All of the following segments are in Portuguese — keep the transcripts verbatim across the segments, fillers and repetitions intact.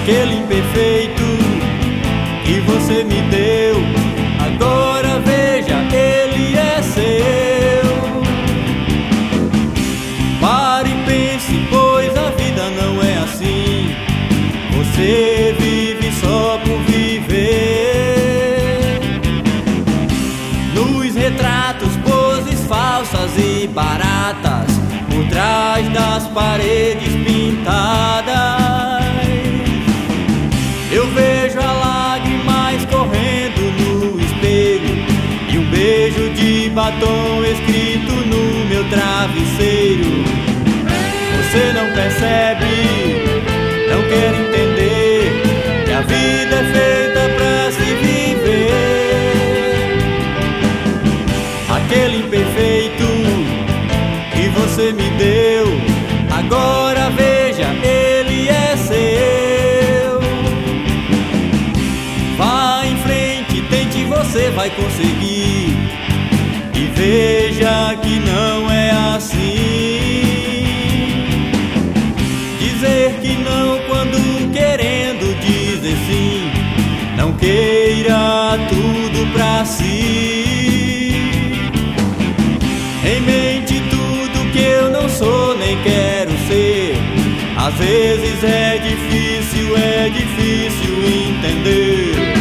aquele imperfeito que você me deu. Agora veja, ele é seu. Pare e pense, pois a vida não é assim. Você vive só por viver. Nos retratos, poses falsas e baratas, por trás das paredes pintadas, eu vejo a lágrima escorrendo no espelho e um beijo de batom escrito no meu travesseiro. Você não percebe, não quer entender que a vida é feita pra se viver. Aquele imperfeito que você me deu, agora veja, ele é seu. Vá em frente, tente, você vai conseguir. E veja que não é assim. Dizer que não quando querendo dizer sim, não queira tudo pra si. Em mente tudo que eu não sou nem quero ser. Às vezes é difícil, é difícil entender.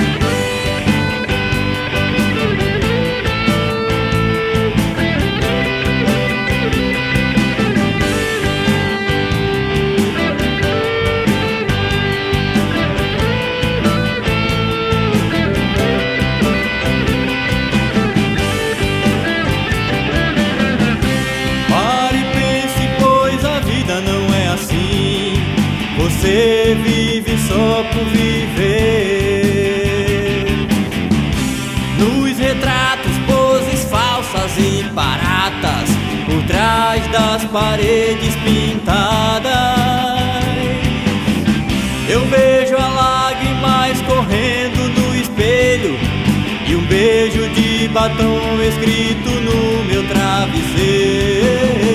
Você vive só por viver. Nos retratos, poses falsas e baratas, por trás das paredes pintadas, eu vejo a lágrima escorrendo no espelho e um beijo de batom escrito no meu travesseiro.